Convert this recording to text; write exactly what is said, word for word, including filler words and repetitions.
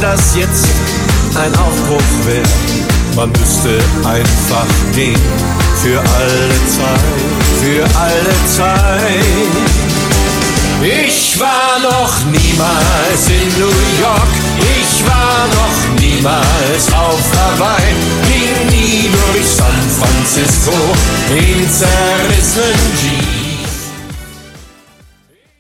das jetzt ein Aufbruch wäre. Man müsste einfach gehen, für alle Zeit, für alle Zeit. Ich war noch niemals in New York, ich war noch niemals auf Hawaii, ging nie durch San Francisco in zerrissenen Jeans.